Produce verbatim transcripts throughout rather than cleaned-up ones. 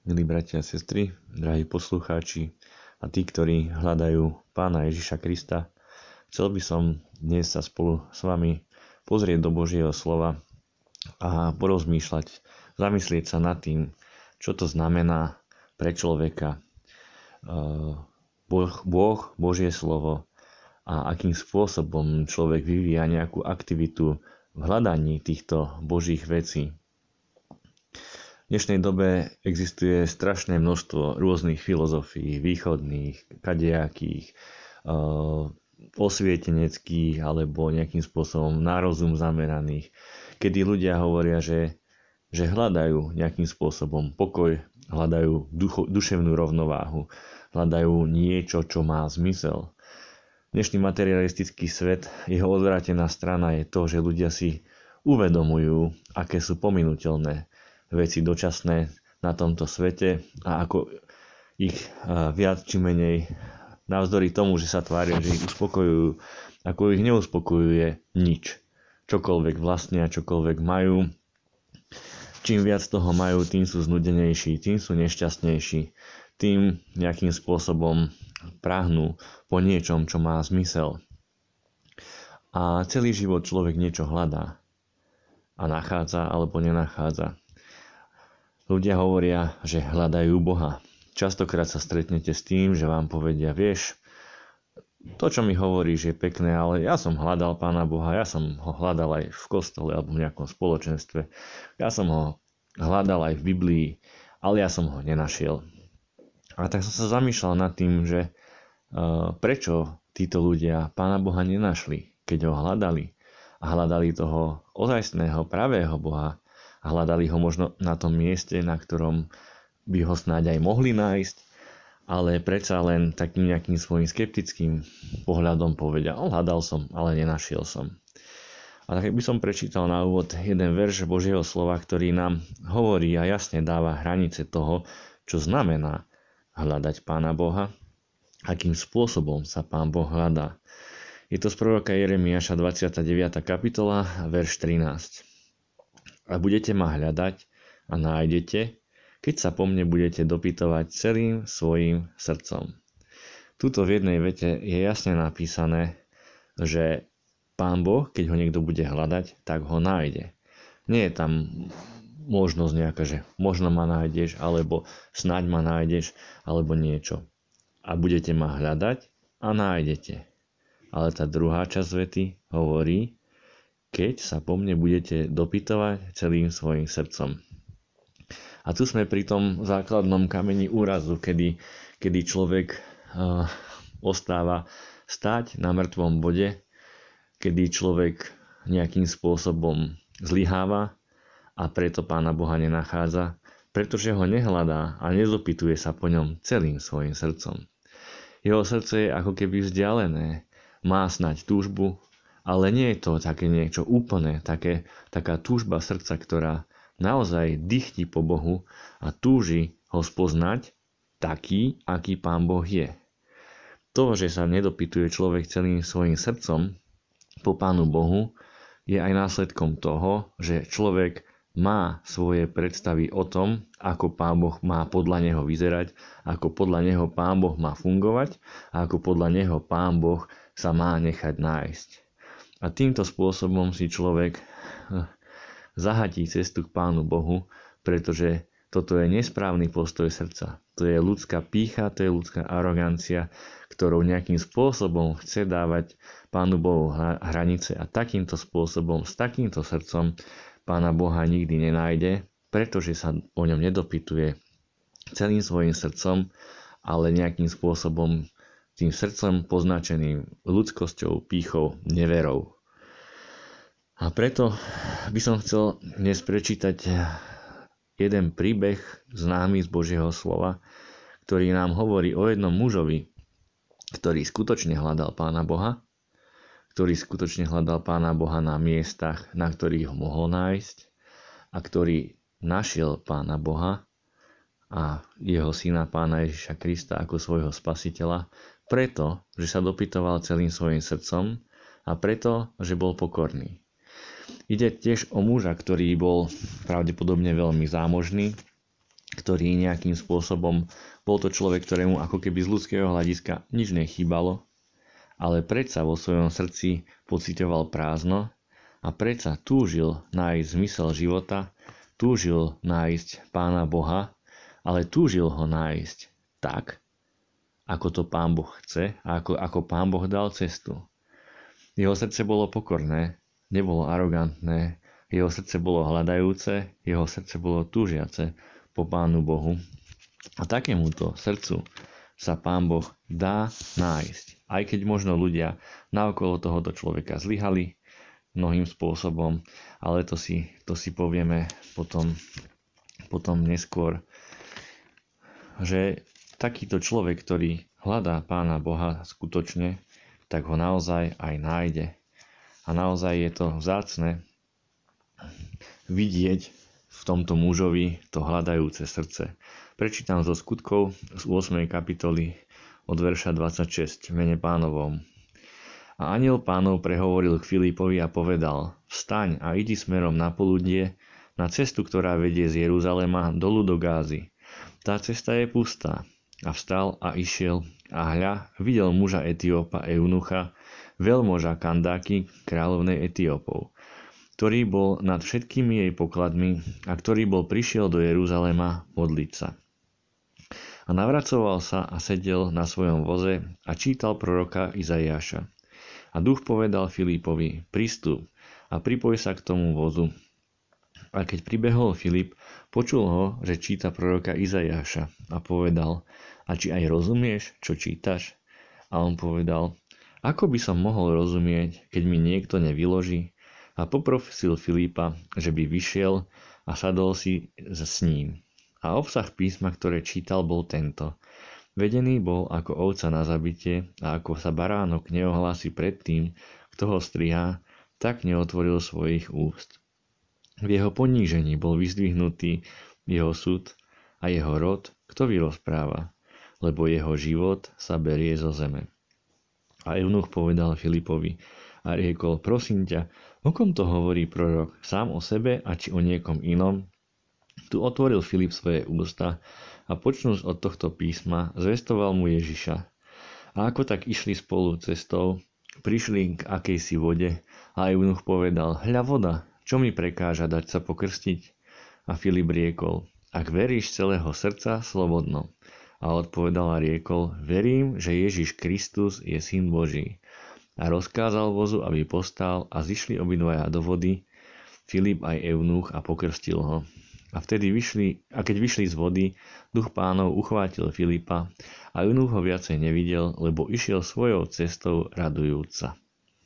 Milí bratia a sestry, drahí poslucháči a tí, ktorí hľadajú Pána Ježiša Krista, chcel by som dnes sa spolu s vami pozrieť do Božieho slova a porozmýšľať, zamyslieť sa nad tým, čo to znamená pre človeka Boh, Boh, Božie slovo a akým spôsobom človek vyvíja nejakú aktivitu v hľadaní týchto Božích vecí. V dnešnej dobe existuje strašné množstvo rôznych filozofií, východných, kadejakých, osvieteneckých alebo nejakým spôsobom na rozum zameraných, kedy ľudia hovoria, že, že hľadajú nejakým spôsobom pokoj, hľadajú ducho, duševnú rovnováhu, hľadajú niečo, čo má zmysel. Dnešný materialistický svet, jeho odvrátená strana je to, že ľudia si uvedomujú, aké sú pominuteľné veci dočasné na tomto svete a ako ich viac či menej navzdory tomu, že sa tvária, že ich uspokojujú, ako ich neuspokojuje nič. Čokoľvek vlastnia, čokoľvek majú. Čím viac toho majú, tým sú znudenejší, tým sú nešťastnejší, tým nejakým spôsobom prahnú po niečom, čo má zmysel. A celý život človek niečo hľadá a nachádza alebo nenachádza. Ľudia hovoria, že hľadajú Boha. Častokrát sa stretnete s tým, že vám povedia, vieš, to, čo mi hovoríš, je pekné, ale ja som hľadal Pána Boha, ja som ho hľadal aj v kostole alebo v nejakom spoločenstve, ja som ho hľadal aj v Biblii, ale ja som ho nenašiel. A tak som sa zamýšľal nad tým, že uh, prečo títo ľudia Pána Boha nenašli, keď ho hľadali a hľadali toho ozajstného, pravého Boha, a hľadali ho možno na tom mieste, na ktorom by ho snáď aj mohli nájsť, ale predsa len takým nejakým svojím skeptickým pohľadom povedia, o, hľadal som, ale nenašiel som. A tak by som prečítal na úvod jeden verš Božieho slova, ktorý nám hovorí a jasne dáva hranice toho, čo znamená hľadať Pána Boha, akým spôsobom sa Pán Boh hľadá. Je to z proroka Jeremiáša dvadsiata deviata kapitola, verš trinásť. A budete ma hľadať a nájdete, keď sa po mne budete dopytovať celým svojim srdcom. Tuto v jednej vete je jasne napísané, že Pán Boh, keď ho niekto bude hľadať, tak ho nájde. Nie je tam možnosť nejaká, že možno ma nájdeš, alebo snáď ma nájdeš, alebo niečo. A budete ma hľadať a nájdete. Ale tá druhá časť vety hovorí, keď sa po mne budete dopytovať celým svojim srdcom. A tu sme pri tom základnom kameni úrazu, kedy, kedy človek uh, ostáva stáť na mŕtvom bode, kedy človek nejakým spôsobom zlyháva a preto Pána Boha nenachádza, pretože ho nehľadá a nezopytuje sa po ňom celým svojim srdcom. Jeho srdce je ako keby vzdialené, má snáď túžbu, ale nie je to také niečo úplné, také, taká túžba srdca, ktorá naozaj dychtí po Bohu a túži ho spoznať taký, aký Pán Boh je. To, že sa nedopytuje človek celým svojim srdcom po Pánu Bohu, je aj následkom toho, že človek má svoje predstavy o tom, ako Pán Boh má podľa neho vyzerať, ako podľa neho Pán Boh má fungovať a ako podľa neho Pán Boh sa má nechať nájsť. A týmto spôsobom si človek zahatí cestu k Pánu Bohu, pretože toto je nesprávny postoj srdca. To je ľudská pýcha, to je ľudská arogancia, ktorou nejakým spôsobom chce dávať Pánu Bohu hranice a takýmto spôsobom, s takýmto srdcom Pána Boha nikdy nenájde, pretože sa o ňom nedopytuje celým svojim srdcom, ale nejakým spôsobom tým srdcom poznačeným ľudskosťou, pýchou, neverou. A preto by som chcel dnes prečítať jeden príbeh známy z Božieho slova, ktorý nám hovorí o jednom mužovi, ktorý skutočne hľadal Pána Boha, ktorý skutočne hľadal Pána Boha na miestach, na ktorých ho mohol nájsť a ktorý našiel Pána Boha a jeho syna Pána Ježiša Krista ako svojho spasiteľa, preto, že sa dopytoval celým svojim srdcom a preto, že bol pokorný. Ide tiež o muža, ktorý bol pravdepodobne veľmi zámožný ktorý nejakým spôsobom, bol to človek, ktorému ako keby z ľudského hľadiska nič nechýbalo, ale predsa vo svojom srdci pociťoval prázdno a predsa túžil nájsť zmysel života, túžil nájsť Pána Boha, ale túžil ho nájsť tak, ako to Pán Boh chce a ako, ako Pán Boh dal cestu. Jeho srdce bolo pokorné, nebolo arogantné, jeho srdce bolo hľadajúce, jeho srdce bolo túžiace po Pánu Bohu. A takémuto srdcu sa Pán Boh dá nájsť. Aj keď možno ľudia naokolo tohoto človeka zlyhali mnohým spôsobom, ale to si, to si povieme potom, potom neskôr, že takýto človek, ktorý hľadá Pána Boha skutočne, tak ho naozaj aj nájde. A naozaj je to vzácne vidieť v tomto mužovi to hľadajúce srdce. Prečítam zo Skutkov z ôsmej kapitoly od verša dvadsaťšesť v mene Pánovom. A anjel Pánov prehovoril k Filipovi a povedal: Vstaň a idi smerom na poludnie na cestu, ktorá vedie z Jeruzalema dolu do Gázy. Tá cesta je pustá. A vstal a išiel a hľa, videl muža Etiópa Eunucha, veľmoža Kandáky, kráľovnej Etiópov, ktorý bol nad všetkými jej pokladmi a ktorý bol prišiel do Jeruzalema modliť sa. A navracoval sa a sedel na svojom voze a čítal proroka Izaiáša. A duch povedal Filipovi: Pristup a pripoj sa k tomu vozu. A keď pribehol Filip, počul ho, že číta proroka Izaiáša a povedal: A či aj rozumieš, čo čítaš? A on povedal: Ako by som mohol rozumieť, keď mi niekto nevyloží? A poprosil Filipa, že by vyšiel a sadol si s ním. A obsah písma, ktoré čítal, bol tento: Vedený bol ako ovca na zabitie a ako sa baránok neohlási pred tým, kto ho strihá, tak neotvoril svojich úst. V jeho ponížení bol vyzdvihnutý jeho súd a jeho rod, kto vyrozpráva, lebo jeho život sa berie zo zeme. A eunuch povedal Filipovi a riekol: Prosím ťa, o kom to hovorí prorok, sám o sebe a či o niekom inom? Tu otvoril Filip svoje ústa a počnúc od tohto písma zvestoval mu Ježiša. A ako tak išli spolu cestou, prišli k akejsi vode a eunuch povedal: Hľa voda, čo mi prekáža dať sa pokrstiť? A Filip riekol: Ak veríš celého srdca, slobodno. A odpovedal a riekol: Verím, že Ježiš Kristus je Syn Boží. A rozkázal vozu, aby postál a zišli obidvaja do vody, Filip aj eunuch, a pokrstil ho. A vtedy vyšli, a keď vyšli z vody, duch Pánov uchvátil Filipa a eunuch ho viacej nevidel, lebo išiel svojou cestou radujúca.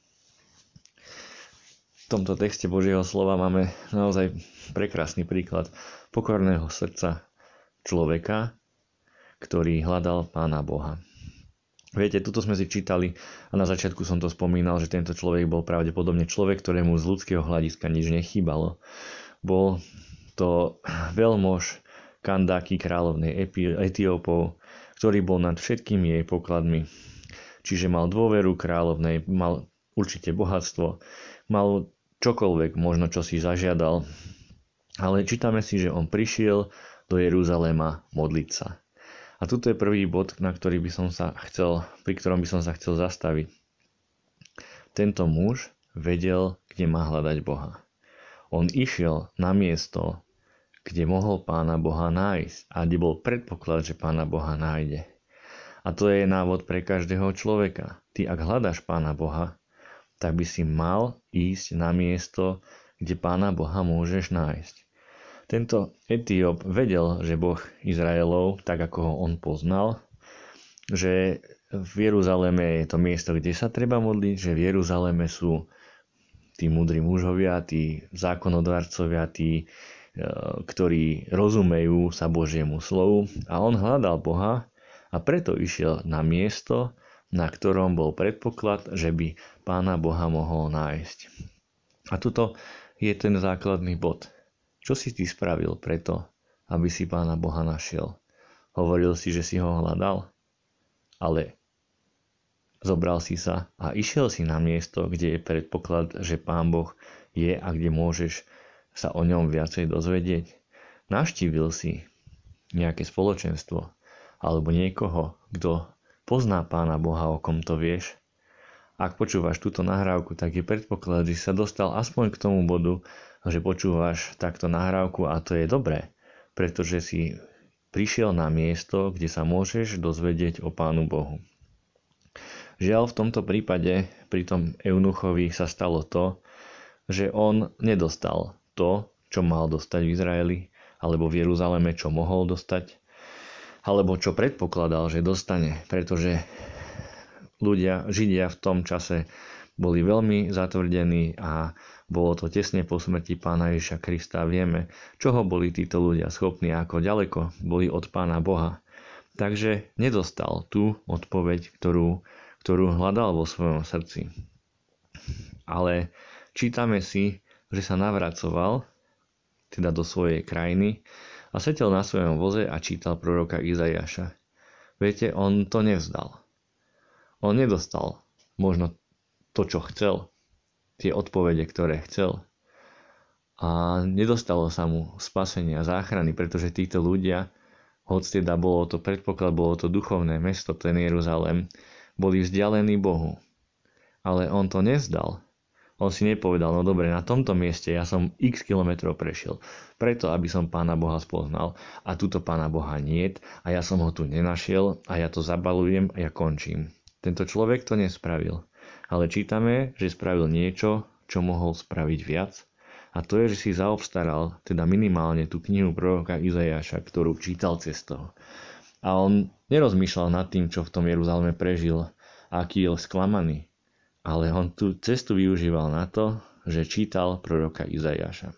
V tomto texte Božieho slova máme naozaj prekrásny príklad pokorného srdca človeka, ktorý hľadal Pána Boha. Viete, tuto sme si čítali a na začiatku som to spomínal, že tento človek bol pravdepodobne človek, ktorému z ľudského hľadiska nič nechýbalo. Bol to veľmož Kandáky, kráľovnej Etiópov, ktorý bol nad všetkými jej pokladmi. Čiže mal dôveru kráľovnej, mal určite bohatstvo, mal čokoľvek možno, čo si zažiadal. Ale čítame si, že on prišiel do Jeruzalema modliť sa. A tuto je prvý bod, na ktorý by som sa chcel, pri ktorom by som sa chcel zastaviť. Tento muž vedel, kde má hľadať Boha. On išiel na miesto, kde mohol Pána Boha nájsť a kde bol predpoklad, že Pána Boha nájde. A to je návod pre každého človeka. Ty, ak hľadaš Pána Boha, tak by si mal ísť na miesto, kde Pána Boha môžeš nájsť. Tento Etióp vedel, že Boh Izraelov, tak ako ho on poznal, že v Jeruzaleme je to miesto, kde sa treba modliť, že v Jeruzaleme sú tí múdri mužovia, tí zákonodarcovia, tí, ktorí rozumejú sa Božiemu slovu. A on hľadal Boha a preto išiel na miesto, na ktorom bol predpoklad, že by Pána Boha mohol nájsť. A tuto je ten základný bod. Čo si ty spravil preto, aby si Pána Boha našiel? Hovoril si, že si ho hľadal? Ale zobral si sa a išiel si na miesto, kde je predpoklad, že Pán Boh je a kde môžeš sa o ňom viacej dozvedieť. Navštívil si nejaké spoločenstvo alebo niekoho, kto pozná Pána Boha, o kom to vieš. Ak počúvaš túto nahrávku, tak je predpoklad, že sa dostal aspoň k tomu bodu, že počúvaš takto nahrávku a to je dobré, pretože si prišiel na miesto, kde sa môžeš dozvedieť o Pánu Bohu. Žiaľ, v tomto prípade pri tom eunuchovi sa stalo to, že on nedostal to, čo mal dostať v Izraeli, alebo v Jeruzaleme, čo mohol dostať, alebo čo predpokladal, že dostane, pretože ľudia, Židia v tom čase boli veľmi zatvrdení a bolo to tesne po smrti Pána Ježiša Krista. Vieme, čoho boli títo ľudia schopní, ako ďaleko boli od Pána Boha. Takže nedostal tú odpoveď, ktorú, ktorú hľadal vo svojom srdci. Ale čítame si, že sa navracoval teda do svojej krajiny a sedel na svojom voze a čítal proroka Izaiáša. Viete, on to nevzdal. On nedostal možno to, čo chcel, tie odpovede, ktoré chcel. A nedostalo sa mu spasenia, záchrany, pretože títo ľudia, hoď teda bolo to predpoklad, bolo to duchovné mesto, ten Jeruzalém, boli vzdialení Bohu. Ale on to nevzdal. On si nepovedal, no dobre, na tomto mieste ja som x kilometrov prešiel, preto aby som Pána Boha spoznal a túto Pána Boha niet a ja som ho tu nenašiel a ja to zabalujem a ja končím. Tento človek to nespravil, ale čítame, že spravil niečo, čo mohol spraviť viac, a to je, že si zaobstaral teda minimálne tú knihu proroka Izaiáša, ktorú čítal cez toho. A on nerozmýšľal nad tým, čo v tom Jeruzaleme prežil, aký je sklamaný, ale on tú cestu využíval na to, že čítal proroka Izaiáša.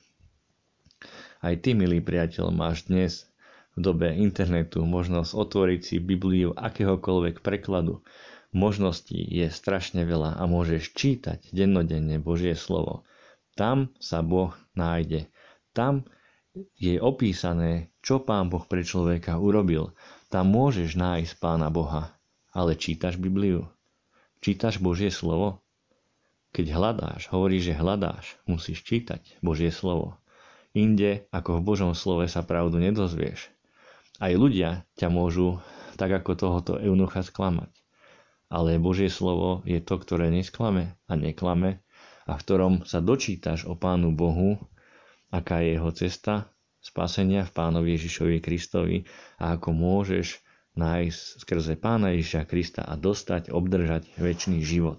Aj ty, milý priateľ, máš dnes v dobe internetu možnosť otvoriť si Bibliu akéhokoľvek prekladu. Možností je strašne veľa a môžeš čítať dennodenne Božie slovo. Tam sa Boh nájde. Tam je opísané, čo Pán Boh pre človeka urobil. Tam môžeš nájsť Pána Boha. Ale čítaš Bibliu? Čítaš Božie slovo? Keď hľadáš, hovoríš, že hľadáš, musíš čítať Božie slovo. Inde, ako v Božom slove, sa pravdu nedozvieš. Aj ľudia ťa môžu, tak ako tohoto eunucha, sklamať. Ale Božie slovo je to, ktoré nesklame a neklame a v ktorom sa dočítaš o Pánu Bohu, aká je jeho cesta spasenia v Pánovi Ježišovi Kristovi a ako môžeš nájsť skrze Pána Ježiša Krista a dostať, obdržať večný život.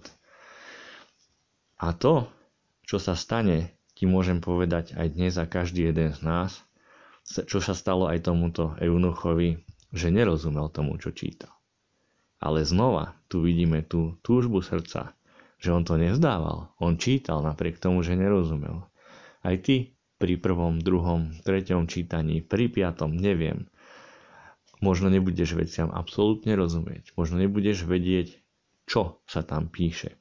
A to, čo sa stane, ti môžem povedať aj dnes a každý jeden z nás, čo sa stalo aj tomuto eunuchovi, že nerozumel tomu, čo čítal. Ale znova tu vidíme tú túžbu srdca, že on to nevzdával. On čítal napriek tomu, že nerozumel. Aj ty pri prvom, druhom, treťom čítaní, pri piatom, neviem. Možno nebudeš veciam absolútne rozumieť. Možno nebudeš vedieť, čo sa tam píše.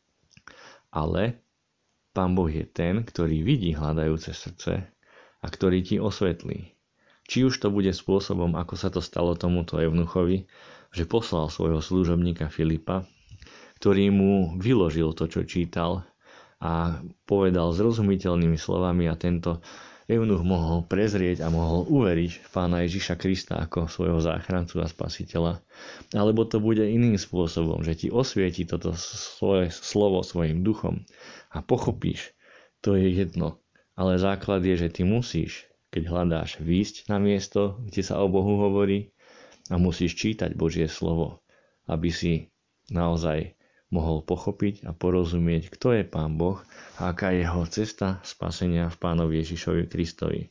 Ale Pán Boh je ten, ktorý vidí hľadajúce srdce a ktorý ti osvetlí. Či už to bude spôsobom, ako sa to stalo tomuto eunuchovi, že poslal svojho služobníka Filipa, ktorý mu vyložil to, čo čítal a povedal zrozumiteľnými slovami a tento eunuch mohol prezrieť a mohol uveriť v Pána Ježiša Krista ako svojho záchrancu a spasiteľa. Alebo to bude iným spôsobom, že ti osvieti toto svoje slovo svojim duchom a pochopíš, to je jedno. Ale základ je, že ty musíš, keď hľadáš, výjsť na miesto, kde sa o Bohu hovorí, a musíš čítať Božie slovo, aby si naozaj mohol pochopiť a porozumieť, kto je Pán Boh a aká je jeho cesta spasenia v Pánovi Ježišovi Kristovi.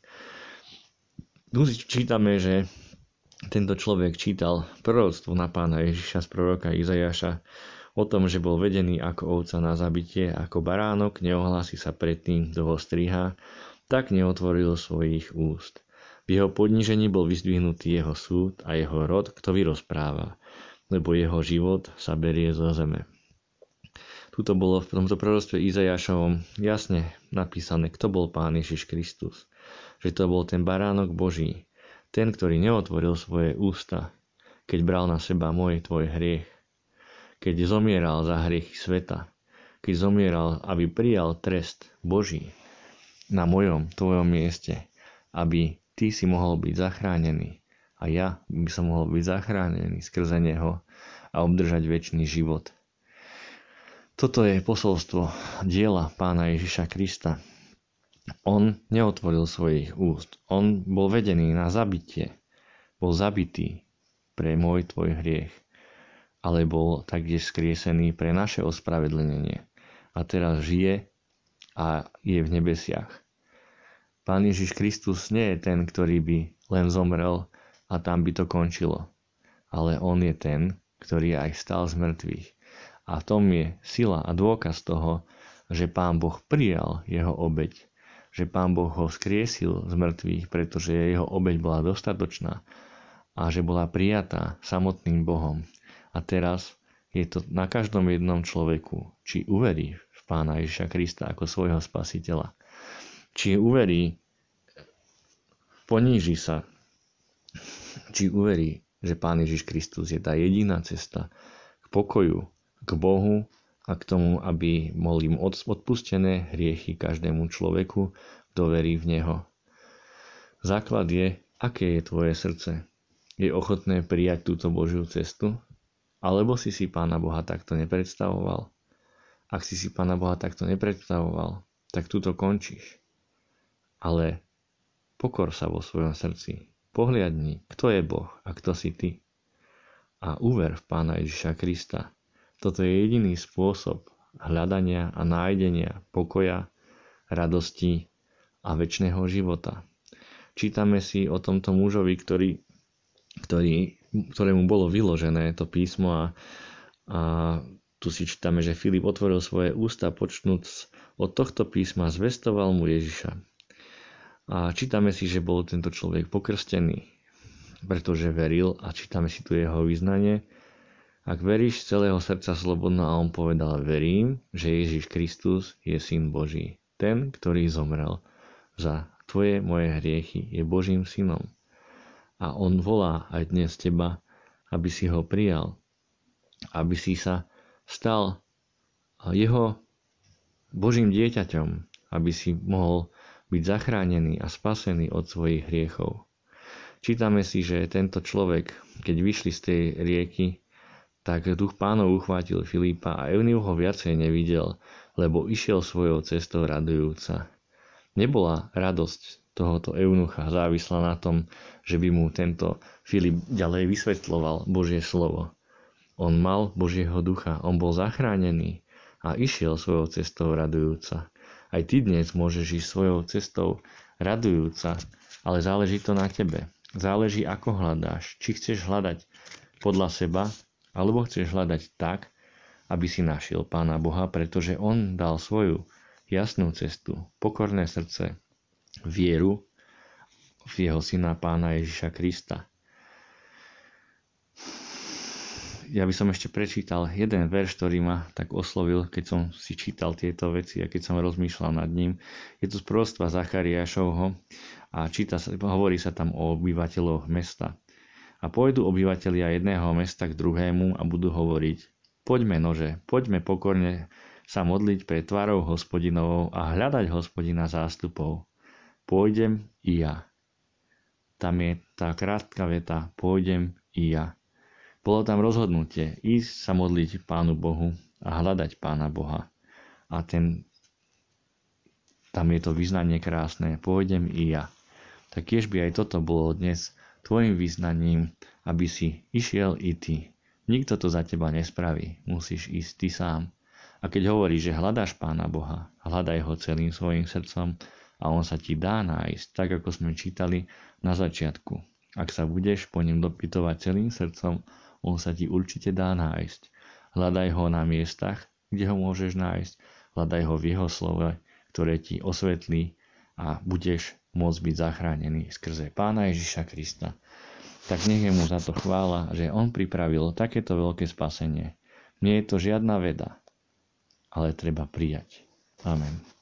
Tu čítame, že tento človek čítal proroctvo na Pána Ježiša z proroka Izaiáša o tom, že bol vedený ako ovca na zabitie, ako baránok, neohlási sa pred tým, kto ho strihá, tak neotvoril svojich úst. V jeho podnížení bol vyzdvihnutý jeho súd a jeho rod, kto vyrozpráva, lebo jeho život sa berie zo zeme. Tuto bolo v tomto proroctve Izaiášovom jasne napísané, kto bol Pán Ježiš Kristus. Že to bol ten baránok Boží, ten, ktorý neotvoril svoje ústa, keď bral na seba môj tvoj hriech, keď zomieral za hriechy sveta, keď zomieral, aby prijal trest Boží na mojom, tvojom mieste, aby ty si mohol byť zachránený a ja by som mohol byť zachránený skrze neho a obdržať večný život. Toto je posolstvo diela Pána Ježiša Krista. On neotvoril svojich úst. On bol vedený na zabitie. Bol zabitý pre môj tvoj hriech. Ale bol taktiež skriesený pre naše ospravedlnenie. A teraz žije a je v nebesiach. Pán Ježiš Kristus nie je ten, ktorý by len zomrel a tam by to končilo. Ale on je ten, ktorý aj stal z mŕtvych. A v tom je sila a dôkaz toho, že Pán Boh prijal jeho obeť. Že Pán Boh ho skriesil z mŕtvych, pretože jeho obeť bola dostatočná a že bola prijatá samotným Bohom. A teraz je to na každom jednom človeku, či uverí v Pána Ježiša Krista ako svojho spasiteľa. Či uverí, poníži sa, či uverí, že Pán Ježiš Kristus je tá jediná cesta k pokoju, k Bohu a k tomu, aby mohli im odpustené hriechy každému človeku, kto verí v Neho. Základ je, aké je tvoje srdce. Je ochotné prijať túto Božiu cestu? Alebo si si Pána Boha takto nepredstavoval? Ak si si Pána Boha takto nepredstavoval, tak túto končíš. Ale pokor sa vo svojom srdci. Pohliadni, kto je Boh a kto si ty. A uver v Pána Ježiša Krista. Toto je jediný spôsob hľadania a nájdenia pokoja, radosti a večného života. Čítame si o tomto mužovi, ktorý, ktorý, ktorému bolo vyložené to písmo a, a tu si čítame, že Filip otvoril svoje ústa počnúc od tohto písma, zvestoval mu Ježiša. A čítame si, že bol tento človek pokrstený, pretože veril a čítame si tu jeho vyznanie. Ak veríš z celého srdca slobodno, a on povedal, verím, že Ježiš Kristus je Syn Boží. Ten, ktorý zomrel za tvoje moje hriechy, je Božím synom. A on volá aj dnes teba, aby si ho prijal, aby si sa stal jeho Božím dieťaťom, aby si mohol byť zachránený a spasený od svojich hriechov. Čítame si, že tento človek, keď vyšli z tej rieky, tak duch Pánov uchvátil Filipa a Eunuch ho viacej nevidel, lebo išiel svojou cestou radujúca. Nebola radosť tohoto eunucha závislá na tom, že by mu tento Filip ďalej vysvetľoval Božie slovo. On mal Božieho ducha, on bol zachránený a išiel svojou cestou radujúca. Aj ty dnes môžeš ísť svojou cestou radujúca, ale záleží to na tebe. Záleží, ako hľadáš. Či chceš hľadať podľa seba, alebo chceš hľadať tak, aby si našiel Pána Boha, pretože on dal svoju jasnú cestu, pokorné srdce, vieru v jeho syna Pána Ježiša Krista. Ja by som ešte prečítal jeden verš, ktorý ma tak oslovil, keď som si čítal tieto veci a keď som rozmýšľal nad ním. Je to z proroctva Zachariášovho a číta sa, hovorí sa tam o obyvateľoch mesta. A pôjdu obyvatelia jedného mesta k druhému a budú hovoriť, poďme nože, poďme pokorne sa modliť pred tvárou Hospodinovou a hľadať Hospodina zástupov. Pôjdem i ja. Tam je tá krátka veta, pôjdem i ja. Bolo tam rozhodnutie ísť sa modliť Pánu Bohu a hľadať Pána Boha. A ten, tam je to vyznanie krásne, pôjdem i ja. Tak tiež by aj toto bolo dnes tvojim vyznaním, aby si išiel i ty. Nikto to za teba nespraví, musíš ísť ty sám. A keď hovoríš, že hľadáš Pána Boha, hľadaj ho celým svojim srdcom a on sa ti dá nájsť, tak ako sme čítali na začiatku. Ak sa budeš po ňom dopytovať celým srdcom, on sa ti určite dá nájsť. Hľadaj ho na miestach, kde ho môžeš nájsť, hľadaj ho v jeho slove, ktoré ti osvetlí a budeš môcť byť zachránený skrze Pána Ježiša Krista. Tak nech je mu za to chvála, že on pripravil takéto veľké spasenie. Nie je to žiadna veda, ale treba prijať. Amen.